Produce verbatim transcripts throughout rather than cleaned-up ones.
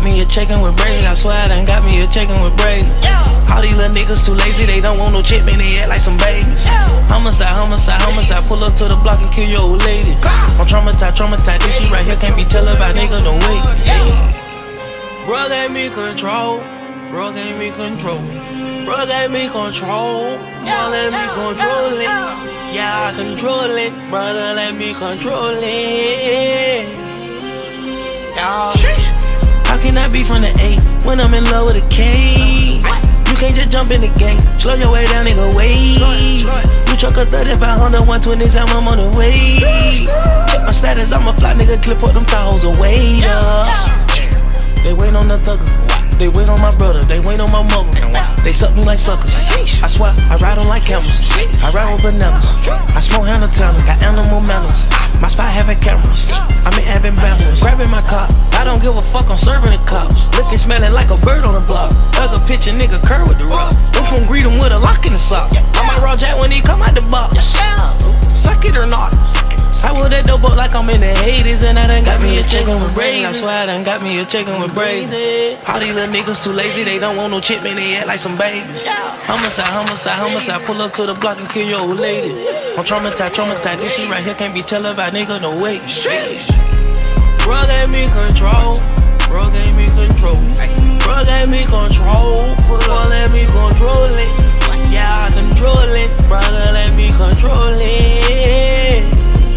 got me a chicken with braids. I swear I done got me a chicken with braids. All these little niggas too lazy, they don't want no chip, man, they act like some babies. Homicide, homicide, homicide, pull up to the block and kill your old lady. I'm traumatized, traumatized, this shit right here can't be telling about niggas, no way. Bro gave me control, bro gave me control, bro gave me control, bro let me control it. Yeah, I control it, brother let me control it. Yeah. How can I be from the A when I'm in love with a K? You can't just jump in the game, slow your way down, nigga, wait. You truck a thirty-five hundred, one twenty-seven, I'm on the way. Check my status, I'm a fly nigga, clip up them towels away. They wait on the thugger, they wait on my brother, they wait on my mother. They suck me like suckers. I swear, I ride on like camels. I ride with bananas. I smoke Hannah Tanner, got animal manners. My spot having cameras, I'm in having balance. Grabbing my car, I don't give a fuck, I'm serving the cops. Looking, smelling like a bird on the block. Other picture, nigga, curve with the rock. Them from greet him with a lock in the sock. I might raw jack when he come out the box. Suck it or not. I would that dope up like I'm in the Hades, and I done got me a chicken with braids. I swear I done got me a chicken with braids. All these little niggas too lazy, they don't want no chip, man, they act like some babies. Homicide, homicide, homicide, pull up to the block and kill your old lady. I'm traumatized, traumatized, this shit right here can't be telling about nigga, no way. Bro gave me control, bro gave me control, bro gave me control, bro let me control it. Yeah, I control it, brother let me control it.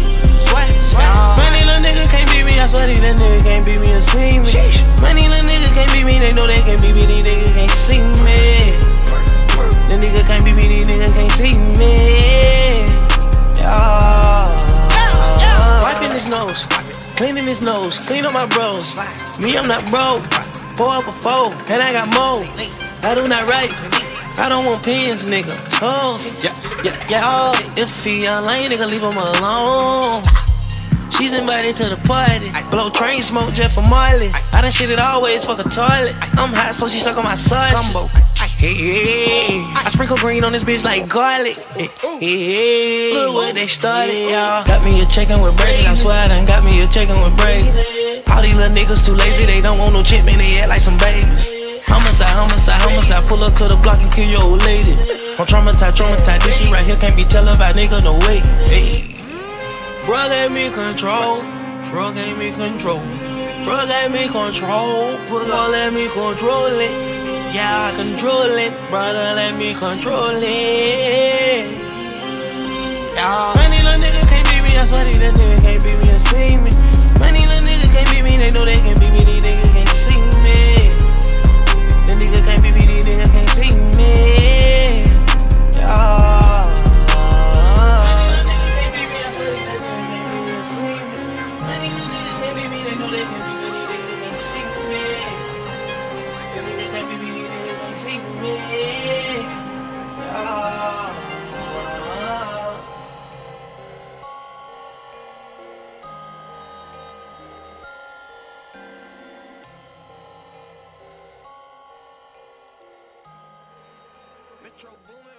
Many little niggas can't beat me, I swear these little niggas can't beat me or see me. Many little niggas can't beat me, they know they can't beat me, these niggas can't see me. The niggas can't beat me, these niggas can't see me. Yeah. Wiping his nose, cleaning his nose, clean up my bros. Me, I'm not broke, pour up a four, and I got more. I do not write, I don't want pins, nigga. Toes, yeah, yeah, yeah. If he a lame, nigga, leave him alone. She's invited to the party. Blow train smoke just for Marley. I done shit it always, fuck a toilet. I'm hot, so she suck on my sauce. Combo. Hey, hey. I sprinkle green on this bitch like garlic. Hey, hey. Look what they started, y'all. Got me a chicken with braids. I swear I done got me a chicken with braids. All these little niggas too lazy, they don't want no chip, man, they act like some babies. Homicide, homicide, homicide, pull up to the block and kill your old lady. I'm traumatized, traumatized, this shit right here can't be telling about nigga, no way. Hey. Bro gave me control, bro gave me control, bro gave me control, bro let me control it. Yeah, I control it, brother let me control it. Yeah. Many little niggas can't beat me, I swear these little niggas can't beat me or see me. Many little niggas can't beat me, they know they can't beat me, these niggas can't see me. The niggas can't beat me, these niggas can't see me. Yeah. Metro Boomin.